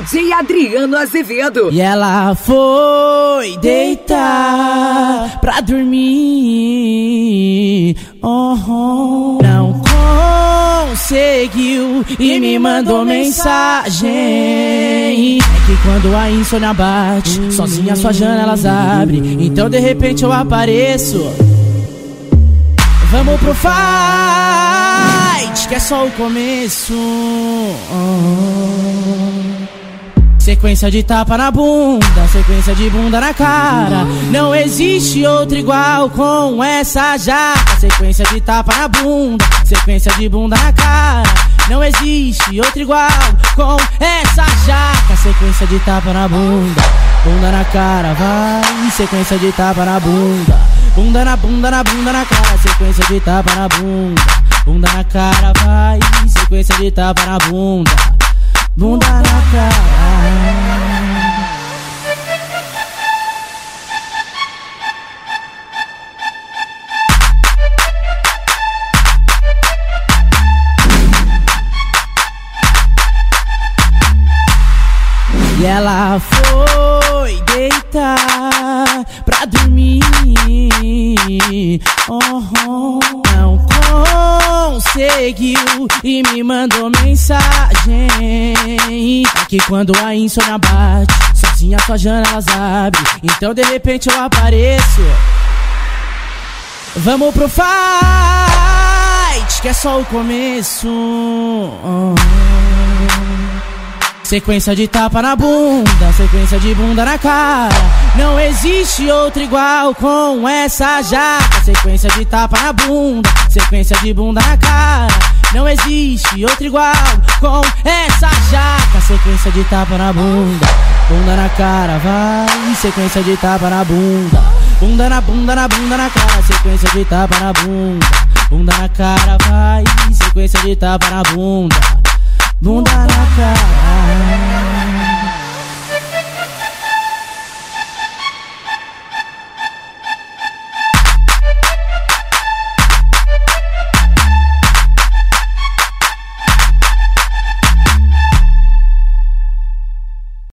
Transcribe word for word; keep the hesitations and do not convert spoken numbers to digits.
D J Adriano Azevedo. E ela foi deitar pra dormir, oh, não conseguiu e me mandou mensagem. É que quando a insônia bate, sozinha suas janelas abrem. Então de repente eu apareço. Vamos pro fight, que é só o começo. Sequência de tapa na bunda, sequência de bunda na cara. Não existe outra igual com essa jaca. Sequência de tapa na bunda, sequência de bunda na cara. Não existe outra igual com essa jaca. Sequência de tapa na bunda, bunda na cara, vai. Sequência de tapa na bunda, bunda na bunda, na bunda na cara. Sequência de tapa na bunda, bunda na cara, vai. Sequência de tapa na bunda, bunda na cara. E ela foi deitar pra dormir, oh, não conseguiu e me mandou mensagem. É que quando a insônia bate, sozinha suas janelas abrem. Então de repente eu apareço. Vamos pro fight, que é só o começo. Oh. Sequência de tapa na bunda, sequência de bunda na cara. Não existe outra igual com essa jaca. Sequência de tapa na bunda, sequência de bunda na cara. Não existe outra igual com essa jaca. Sequência de tapa na bunda, bunda na cara, vai. Sequência de tapa na bunda, bunda na bunda, na bunda na cara. Sequência de tapa na bunda, bunda na cara, vai. Sequência de tapa na bunda, bunda na cara.